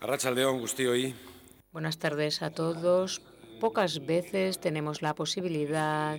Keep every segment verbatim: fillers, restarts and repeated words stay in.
Arratsaldeon guztioi. Buenas tardes a todos. Pocas veces tenemos la posibilidad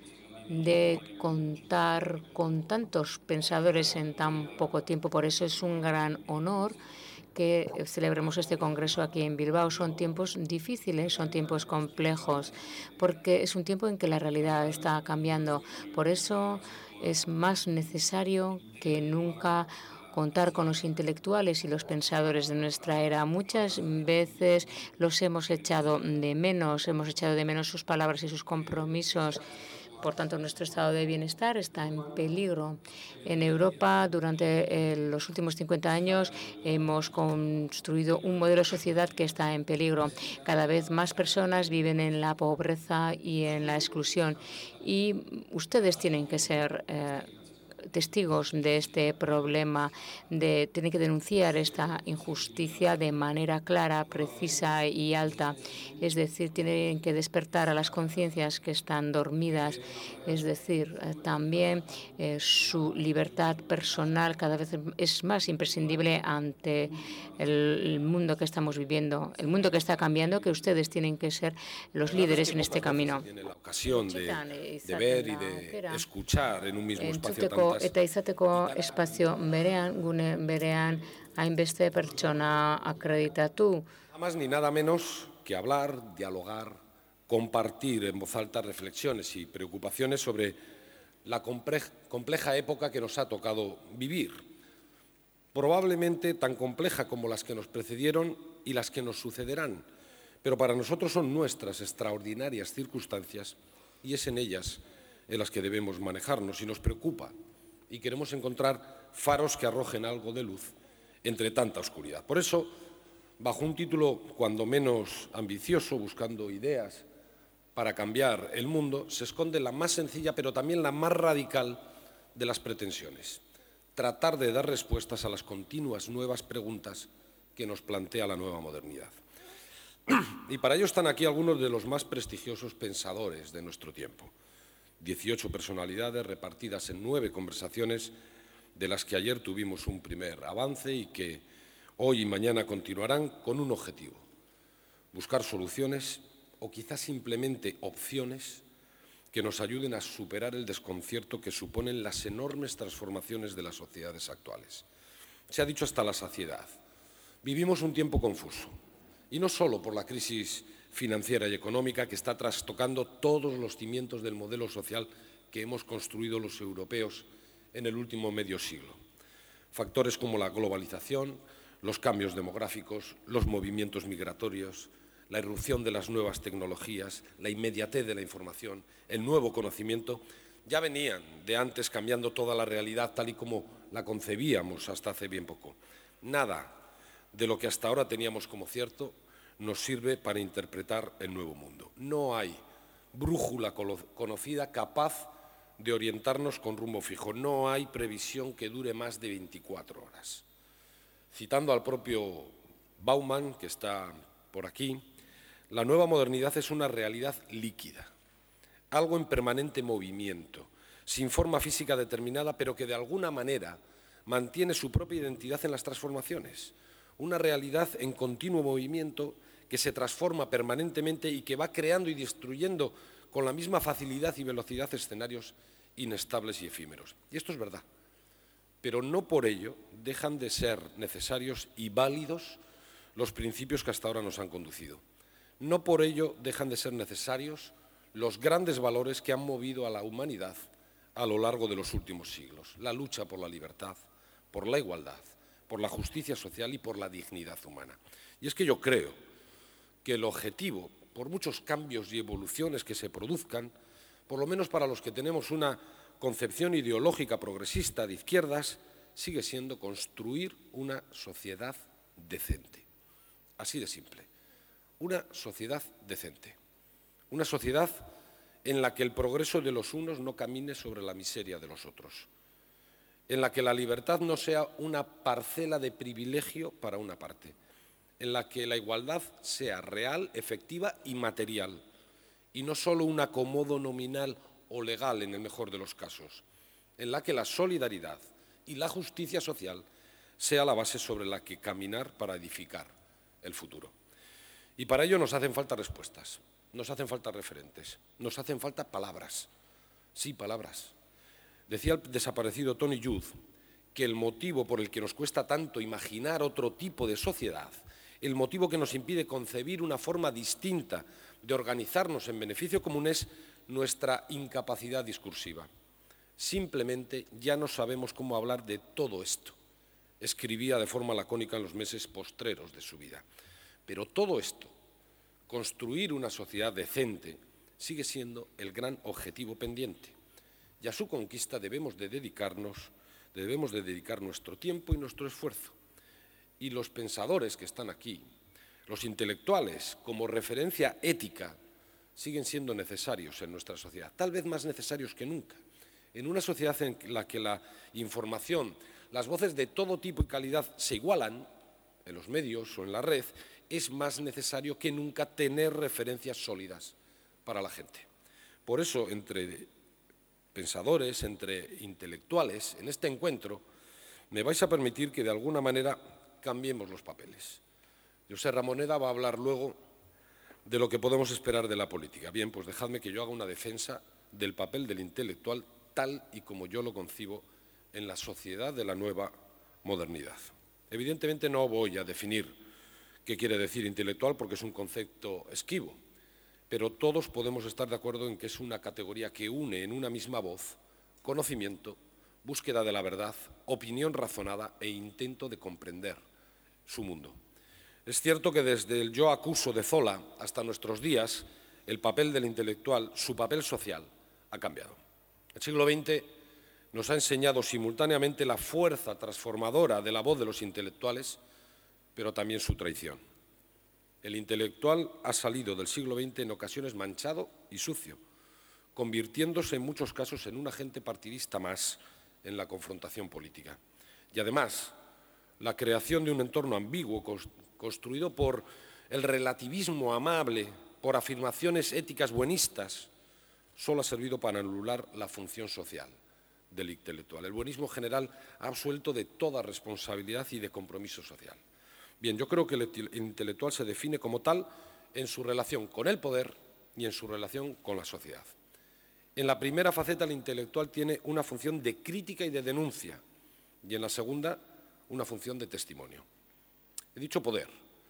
de contar con tantos pensadores en tan poco tiempo. Por eso es un gran honor que celebremos este congreso aquí en Bilbao. Son tiempos difíciles, son tiempos complejos, porque es un tiempo en que la realidad está cambiando. Por eso es más necesario que nunca contar con los intelectuales y los pensadores de nuestra era. Muchas veces los hemos echado de menos, hemos echado de menos sus palabras y sus compromisos. Por tanto, nuestro estado de bienestar está en peligro. En Europa, durante eh, los últimos cincuenta años, hemos construido un modelo de sociedad que está en peligro. Cada vez más personas viven en la pobreza y en la exclusión. Y ustedes tienen que ser eh, testigos de este problema, de tienen que denunciar esta injusticia de manera clara, precisa y alta. Es decir, tienen que despertar a las conciencias que están dormidas. Es decir, eh, también eh, su libertad personal cada vez es más imprescindible ante el, el mundo que estamos viviendo, el mundo que está cambiando, que ustedes tienen que ser los La verdad es líderes que en este pocas veces se camino. tiene la ocasión de, Txitan de izaten ver y da de aukera escuchar en un mismo espacio entzuteko tantas eta izateko y tan espazio berean, gune berean, hainbeste pertsona akreditatu. nada más ni nada menos que hablar, dialogar, compartir en voz alta reflexiones y preocupaciones sobre la compleja época que nos ha tocado vivir, probablemente tan compleja como las que nos precedieron y las que nos sucederán, pero para nosotros son nuestras extraordinarias circunstancias y es en ellas en las que debemos manejarnos y nos preocupa y queremos encontrar faros que arrojen algo de luz entre tanta oscuridad. Por eso, bajo un título cuando menos ambicioso, buscando ideas para cambiar el mundo, se esconde la más sencilla pero también la más radical de las pretensiones: tratar de dar respuestas a las continuas nuevas preguntas que nos plantea la nueva modernidad. Y para ello están aquí algunos de los más prestigiosos pensadores de nuestro tiempo. dieciocho personalidades repartidas en nueve conversaciones, de las que ayer tuvimos un primer avance y que hoy y mañana continuarán con un objetivo: buscar soluciones o quizás simplemente opciones que nos ayuden a superar el desconcierto que suponen las enormes transformaciones de las sociedades actuales. Se ha dicho hasta la saciedad. Vivimos un tiempo confuso, y no solo por la crisis financiera y económica que está trastocando todos los cimientos del modelo social que hemos construido los europeos en el último medio siglo. Factores como la globalización, los cambios demográficos, los movimientos migratorios, la irrupción de las nuevas tecnologías, la inmediatez de la información, el nuevo conocimiento, ya venían de antes cambiando toda la realidad tal y como la concebíamos hasta hace bien poco. Nada de lo que hasta ahora teníamos como cierto nos sirve para interpretar el nuevo mundo. No hay brújula conocida capaz de orientarnos con rumbo fijo. No hay previsión que dure más de veinticuatro horas. Citando al propio Bauman, que está por aquí, la nueva modernidad es una realidad líquida, algo en permanente movimiento, sin forma física determinada, pero que de alguna manera mantiene su propia identidad en las transformaciones. Una realidad en continuo movimiento que se transforma permanentemente y que va creando y destruyendo con la misma facilidad y velocidad escenarios inestables y efímeros. Y esto es verdad, pero no por ello dejan de ser necesarios y válidos los principios que hasta ahora nos han conducido. No por ello dejan de ser necesarios los grandes valores que han movido a la humanidad a lo largo de los últimos siglos: la lucha por la libertad, por la igualdad, por la justicia social y por la dignidad humana. Y es que yo creo que el objetivo, por muchos cambios y evoluciones que se produzcan, por lo menos para los que tenemos una concepción ideológica progresista de izquierdas, sigue siendo construir una sociedad decente. Así de simple. Una sociedad decente. Una sociedad en la que el progreso de los unos no camine sobre la miseria de los otros. En la que la libertad no sea una parcela de privilegio para una parte. En la que la igualdad sea real, efectiva y material. Y no solo un acomodo nominal o legal en el mejor de los casos. En la que la solidaridad y la justicia social sea la base sobre la que caminar para edificar el futuro. Y para ello nos hacen falta respuestas, nos hacen falta referentes, nos hacen falta palabras. Sí, palabras. Decía el desaparecido Tony Judd que el motivo por el que nos cuesta tanto imaginar otro tipo de sociedad, el motivo que nos impide concebir una forma distinta de organizarnos en beneficio común es nuestra incapacidad discursiva. Simplemente ya no sabemos cómo hablar de todo esto, escribía de forma lacónica en los meses postreros de su vida. Pero todo esto, construir una sociedad decente, sigue siendo el gran objetivo pendiente. Y a su conquista debemos de dedicarnos, debemos de dedicar nuestro tiempo y nuestro esfuerzo. Y los pensadores que están aquí, los intelectuales como referencia ética, siguen siendo necesarios en nuestra sociedad, tal vez más necesarios que nunca. En una sociedad en la que la información, las voces de todo tipo y calidad se igualan, en los medios o en la red, es más necesario que nunca tener referencias sólidas para la gente. Por eso, entre pensadores, entre intelectuales, en este encuentro, me vais a permitir que de alguna manera cambiemos los papeles. José Ramoneda va a hablar luego de lo que podemos esperar de la política. Bien, pues dejadme que yo haga una defensa del papel del intelectual tal y como yo lo concibo en la sociedad de la nueva modernidad. Evidentemente no voy a definir qué quiere decir intelectual porque es un concepto esquivo, pero todos podemos estar de acuerdo en que es una categoría que une en una misma voz conocimiento, búsqueda de la verdad, opinión razonada e intento de comprender su mundo. Es cierto que desde el yo acuso de Zola hasta nuestros días, el papel del intelectual, su papel social, ha cambiado. El siglo veinte nos ha enseñado simultáneamente la fuerza transformadora de la voz de los intelectuales, pero también su traición. El intelectual ha salido del siglo veinte en ocasiones manchado y sucio, convirtiéndose en muchos casos en un agente partidista más en la confrontación política. Y además, la creación de un entorno ambiguo construido por el relativismo amable, por afirmaciones éticas buenistas, solo ha servido para anular la función social del intelectual. El buenismo general ha absuelto de toda responsabilidad y de compromiso social. Bien, yo creo que el intelectual se define como tal en su relación con el poder y en su relación con la sociedad. En la primera faceta, el intelectual tiene una función de crítica y de denuncia, y en la segunda, una función de testimonio. He dicho poder,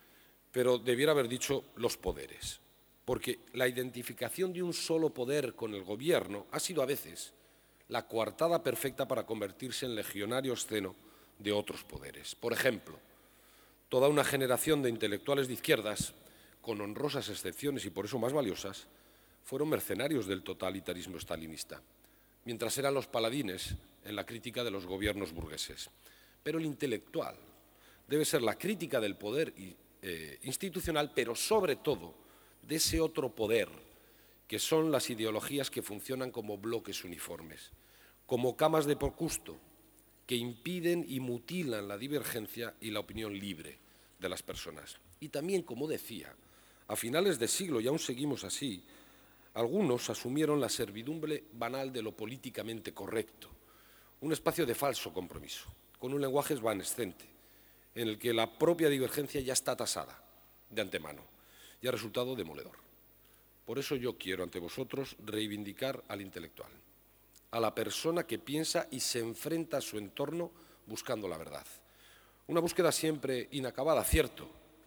pero debiera haber dicho los poderes, porque la identificación de un solo poder con el gobierno ha sido a veces la coartada perfecta para convertirse en legionario esceno de otros poderes. Por ejemplo, toda una generación de intelectuales de izquierdas, con honrosas excepciones y por eso más valiosas, fueron mercenarios del totalitarismo stalinista, mientras eran los paladines en la crítica de los gobiernos burgueses. Pero el intelectual debe ser la crítica del poder eh, institucional, pero sobre todo de ese otro poder, que son las ideologías que funcionan como bloques uniformes, como camas de Procusto, que impiden y mutilan la divergencia y la opinión libre de las personas. Y también, como decía, a finales de siglo, y aún seguimos así, algunos asumieron la servidumbre banal de lo políticamente correcto, un espacio de falso compromiso, con un lenguaje evanescente, en el que la propia divergencia ya está tasada de antemano y ha resultado demoledor. Por eso yo quiero ante vosotros reivindicar al intelectual, a la persona que piensa y se enfrenta a su entorno buscando la verdad. Una búsqueda siempre inacabada, cierto.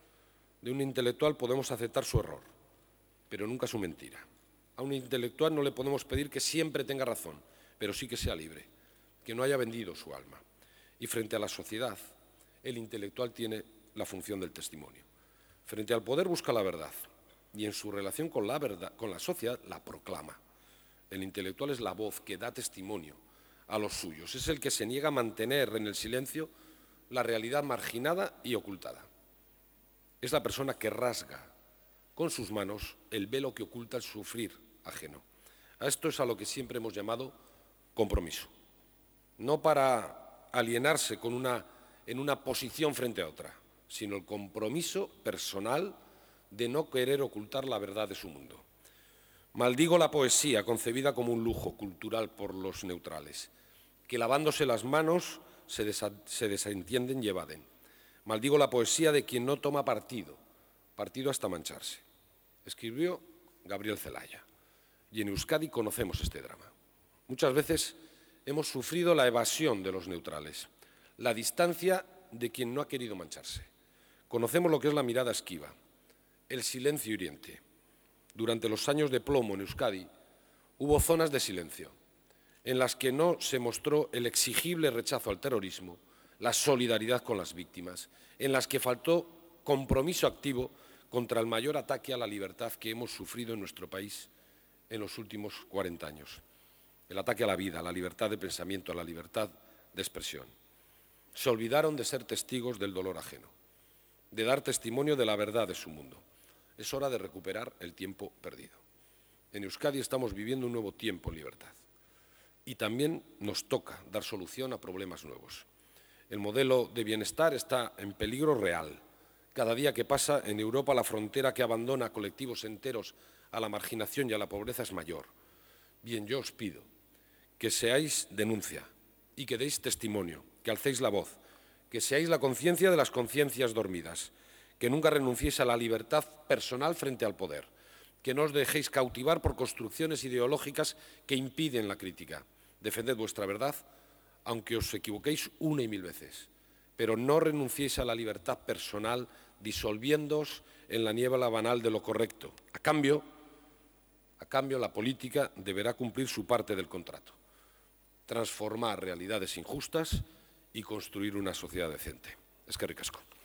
De un intelectual podemos aceptar su error, pero nunca su mentira. A un intelectual no le podemos pedir que siempre tenga razón, pero sí que sea libre, que no haya vendido su alma. Y frente a la sociedad, el intelectual tiene la función del testimonio. Frente al poder busca la verdad y en su relación con la verdad, con la sociedad, la proclama. El intelectual es la voz que da testimonio a los suyos. Es el que se niega a mantener en el silencio la realidad marginada y ocultada. Es la persona que rasga con sus manos el velo que oculta el sufrir ajeno. A esto es a lo que siempre hemos llamado compromiso. No para alienarse con una, en una posición frente a otra, sino el compromiso personal de no querer ocultar la verdad de su mundo. Maldigo la poesía concebida como un lujo cultural por los neutrales, que lavándose las manos se, desa se desentienden y evaden. Maldigo la poesía de quien no toma partido, partido hasta mancharse. Escribió Gabriel Celaya. Y en Euskadi conocemos este drama. Muchas veces hemos sufrido la evasión de los neutrales, la distancia de quien no ha querido mancharse. Conocemos lo que es la mirada esquiva, el silencio hiriente. Durante los años de plomo en Euskadi hubo zonas de silencio, en las que no se mostró el exigible rechazo al terrorismo, la solidaridad con las víctimas, en las que faltó compromiso activo contra el mayor ataque a la libertad que hemos sufrido en nuestro país en los últimos cuarenta años. El ataque a la vida, a la libertad de pensamiento, a la libertad de expresión. Se olvidaron de ser testigos del dolor ajeno, de dar testimonio de la verdad de su mundo. Es hora de recuperar el tiempo perdido. En Euskadi estamos viviendo un nuevo tiempo en libertad. Y también nos toca dar solución a problemas nuevos. El modelo de bienestar está en peligro real. Cada día que pasa en Europa la frontera que abandona a colectivos enteros a la marginación y a la pobreza es mayor. Bien, yo os pido que seáis denuncia y que deis testimonio, que alcéis la voz, que seáis la conciencia de las conciencias dormidas, que nunca renunciéis a la libertad personal frente al poder, que no os dejéis cautivar por construcciones ideológicas que impiden la crítica. Defended vuestra verdad, aunque os equivoquéis una y mil veces, pero no renunciéis a la libertad personal disolviéndoos en la niebla banal de lo correcto. A cambio, a cambio, la política deberá cumplir su parte del contrato, transformar realidades injustas y construir una sociedad decente. Eskerrik asko.